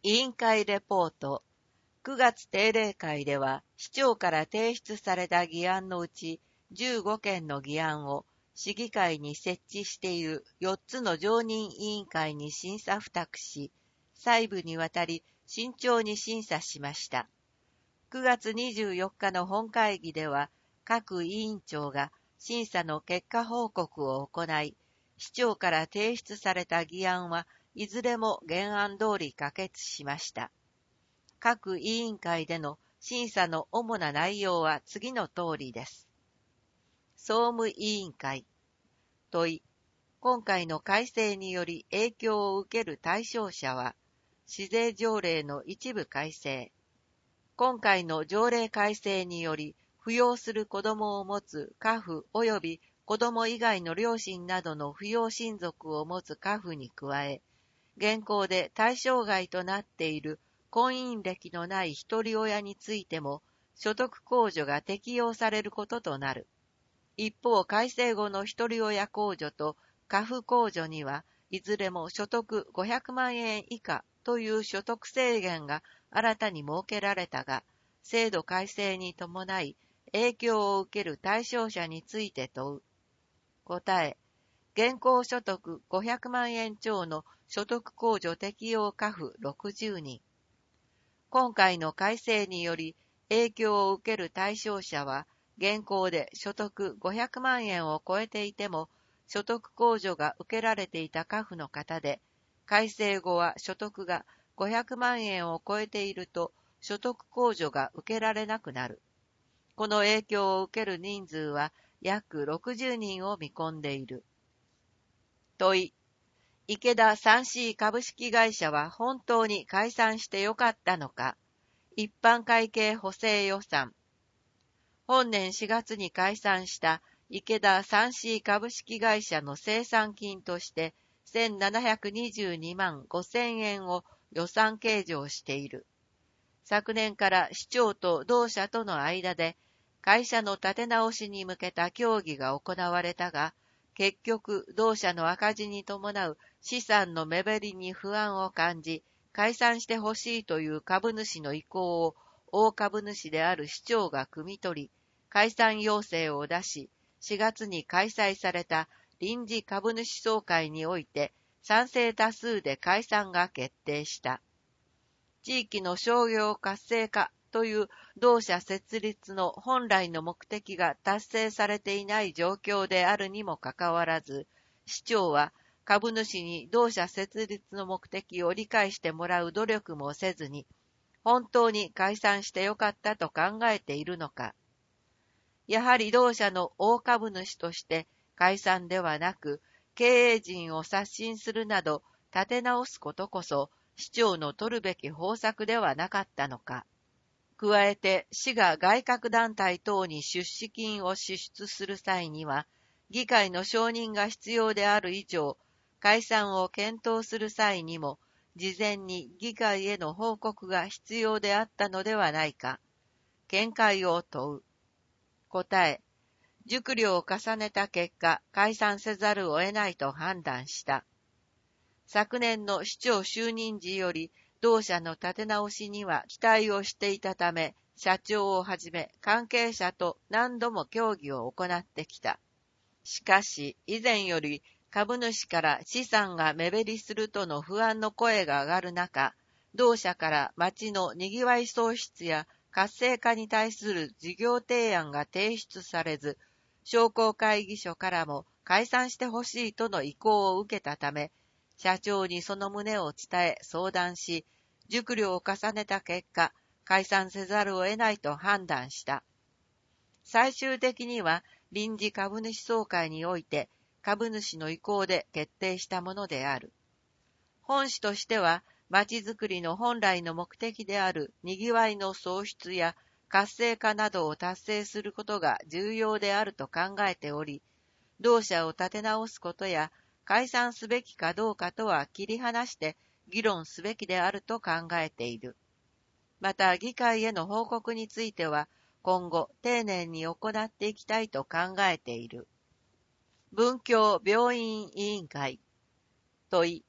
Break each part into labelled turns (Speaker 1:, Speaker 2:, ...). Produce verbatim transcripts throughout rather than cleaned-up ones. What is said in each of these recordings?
Speaker 1: 委員会レポート。くがつ定例会では、市長から提出された議案のうち、じゅうごけんの議案を市議会に設置しているよっつの常任委員会に審査付託し、細部にわたり慎重に審査しました。くがつにじゅうよっかの本会議では、各委員長が審査の結果報告を行い、市長から提出された議案はいずれも原案通り可決しました。各委員会での審査の主な内容は次の通りです。総務委員会。問い。今回の改正により影響を受ける対象者は、市税条例の一部改正。今回の条例改正により、扶養する子供を持つ家父及び子供以外の両親などの扶養親族を持つ家父に加え、現行で対象外となっている婚姻歴のない一人親についても所得控除が適用されることとなる。一方、改正後の一人親控除と家父控除にはいずれも所得ごひゃくまんえん以下という所得制限が新たに設けられたが、制度改正に伴い影響を受ける対象者について問う。答え。現行所得ごひゃくまんえん超の所得控除適用家父ろくじゅうにん。今回の改正により影響を受ける対象者は、現行で所得ごひゃくまんえんを超えていても、所得控除が受けられていた家父の方で、改正後は所得がごひゃくまんえんを超えていると、所得控除が受けられなくなる。この影響を受ける人数は約ろくじゅうにんを見込んでいる。問い。池田 スリーシー 株式会社は本当に解散してよかったのか。一般会計補正予算。本年しがつに解散した池田 スリーシー 株式会社の清算金としてせんななひゃくにじゅうにまんごせんえんを予算計上している。昨年から市長と同社との間で会社の立て直しに向けた協議が行われたが、結局同社の赤字に伴う資産の目減りに不安を感じ、解散してほしいという株主の意向を大株主である市長が汲み取り、解散要請を出し、しがつに開催された臨時株主総会において賛成多数で解散が決定した。地域の商業活性化という同社設立の本来の目的が達成されていない状況であるにもかかわらず、市長は株主に同社設立の目的を理解してもらう努力もせずに、本当に解散してよかったと考えているのか。やはり同社の大株主として解散ではなく、経営陣を刷新するなど立て直すことこそ、市長の取るべき方策ではなかったのか。加えて、市が外郭団体等に出資金を支出する際には、議会の承認が必要である以上、解散を検討する際にも、事前に議会への報告が必要であったのではないか。見解を問う。答え。熟慮を重ねた結果、解散せざるを得ないと判断した。昨年の市長就任時より同社の立て直しには期待をしていたため、社長をはじめ関係者と何度も協議を行ってきた。しかし、以前より株主から資産が目減りするとの不安の声が上がる中、同社から町のにぎわい創出や活性化に対する事業提案が提出されず、商工会議所からも解散してほしいとの意向を受けたため、社長にその旨を伝え相談し、熟慮を重ねた結果、解散せざるを得ないと判断した。最終的には臨時株主総会において株主の意向で決定したものである。本市としては、まちづくりの本来の目的であるにぎわいの創出や活性化などを達成することが重要であると考えており、同社を立て直すことや解散すべきかどうかとは切り離して議論すべきであると考えている。また、議会への報告については、今後丁寧に行っていきたいと考えている。文教病院委員会。問い。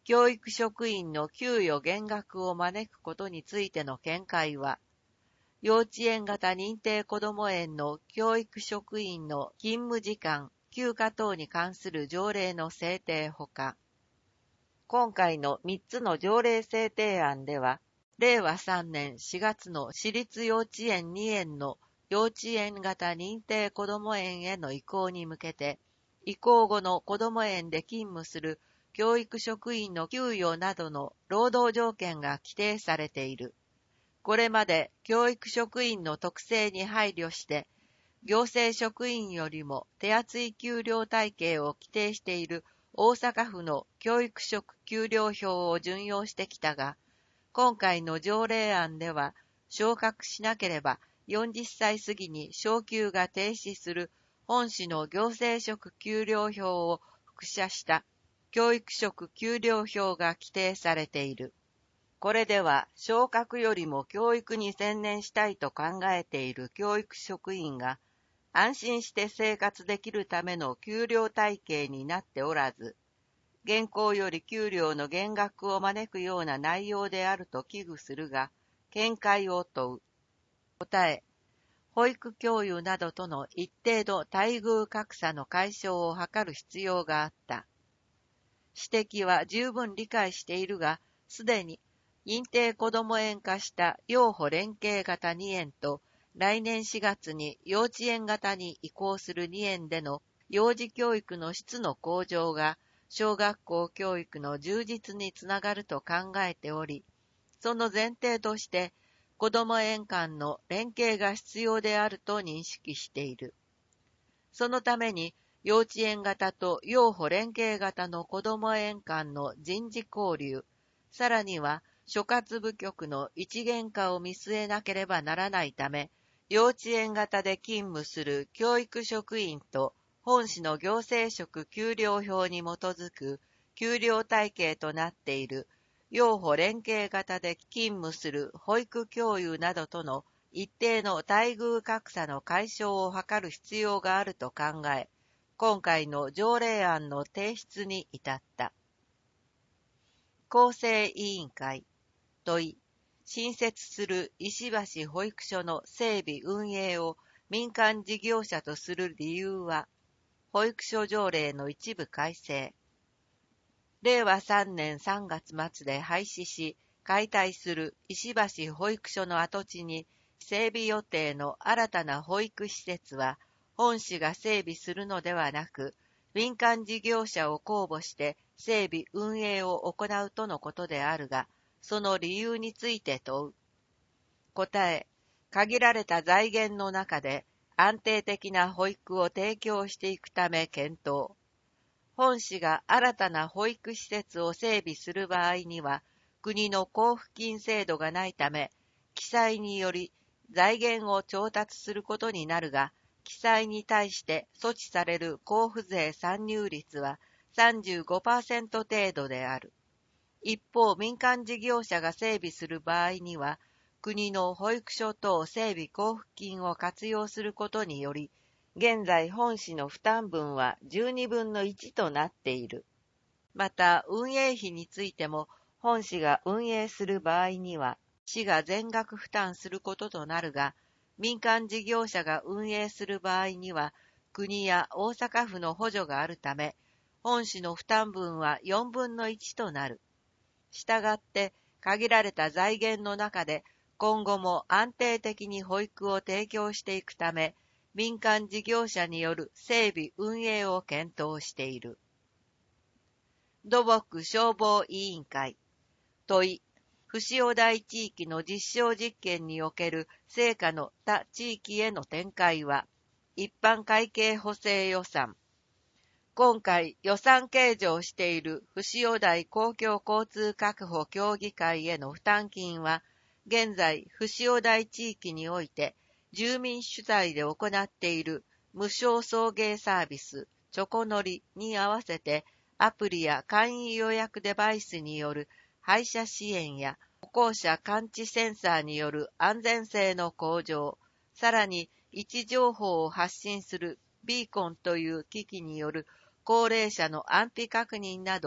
Speaker 1: 教育職員の給与減額を招くことについての見解は、幼稚園型認定こども園の教育職員の勤務時間、休暇等に関する条例の制定ほか、今回のみっつの条例制定案では、れいわさんねんしがつの私立幼稚園に園の幼稚園型認定こども園への移行に向けて、移行後のこども園で勤務する教育職員の給与などの労働条件が規定されている。これまで教育職員の特性に配慮して、行政職員よりも手厚い給料体系を規定している大阪府の教育職給料表を準用してきたが、今回の条例案では、昇格しなければよんじゅっさい過ぎに昇給が停止する本市の行政職給料表を複写した教育職給料表が規定されている。これでは昇格よりも教育に専念したいと考えている教育職員が安心して生活できるための給料体系になっておらず、現行より給料の減額を招くような内容であると危惧するが、見解を問う。答え、保育教諭などとの一定の待遇格差の解消を図る必要があった。指摘は十分理解しているが、すでに認定こども園化した幼保連携型に園と、来年しがつに幼稚園型に移行するに園での幼児教育の質の向上が小学校教育の充実につながると考えており、その前提として子ども園間の連携が必要であると認識している。そのために幼稚園型と幼保連携型の子ども園間の人事交流、さらには所轄部局の一元化を見据えなければならないため、幼稚園型で勤務する教育職員と本市の行政職給料表に基づく給料体系となっている幼保連携型で勤務する保育教諭などとの一定の待遇格差の解消を図る必要があると考え、今回の条例案の提出に至った。構成委員会問い、新設する石橋保育所の整備運営を民間事業者とする理由は、保育所条例の一部改正。れいわさんねんさんがつ末で廃止し、解体する石橋保育所の跡地に整備予定の新たな保育施設は、本市が整備するのではなく、民間事業者を公募して整備運営を行うとのことであるが、その理由について問う。答え、限られた財源の中で安定的な保育を提供していくため検討。本市が新たな保育施設を整備する場合には、国の交付金制度がないため、記載により財源を調達することになるが、記載に対して措置される交付税参入率は さんじゅうごパーセント 程度である。一方、民間事業者が整備する場合には、国の保育所等整備交付金を活用することにより、現在本市の負担分はじゅうにぶんのいちとなっている。また、運営費についても、本市が運営する場合には、市が全額負担することとなるが、民間事業者が運営する場合には、国や大阪府の補助があるため、本市の負担分はよんぶんのいちとなる。したがって、限られた財源の中で、今後も安定的に保育を提供していくため、民間事業者による整備運営を検討している。土木消防委員会問い、ふしお台地域の実証実験における成果の他地域への展開は、一般会計補正予算。今回予算計上しているふしお台公共交通確保協議会への負担金は、現在ふしお台地域において住民主体で行っている無償送迎サービスチョコノリに合わせてアプリや簡易予約デバイスによる配車支援や歩行者感知センサーによる安全性の向上、さらに位置情報を発信するビーコンという機器による高齢者の安否確認など、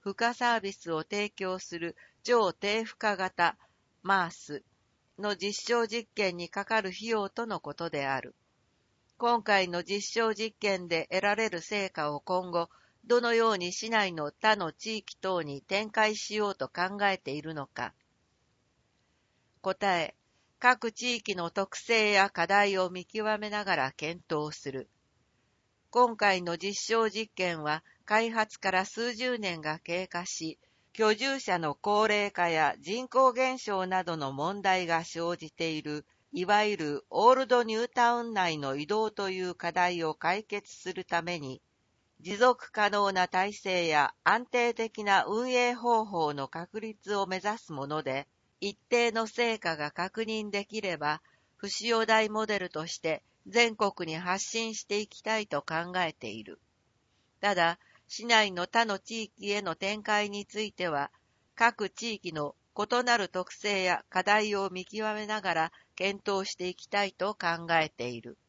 Speaker 1: 付加サービスを提供する超低負荷型 マース の実証実験にかかる費用とのことである。今回の実証実験で得られる成果を今後、どのように市内の他の地域等に展開しようと考えているのか。答え、各地域の特性や課題を見極めながら検討する。今回の実証実験は開発から数十年が経過し、居住者の高齢化や人口減少などの問題が生じている、いわゆるオールドニュータウン内の移動という課題を解決するために、持続可能な体制や安定的な運営方法の確立を目指すもので、一定の成果が確認できれば、不使用台モデルとして全国に発信していきたいと考えている。ただ、市内の他の地域への展開については、各地域の異なる特性や課題を見極めながら検討していきたいと考えている。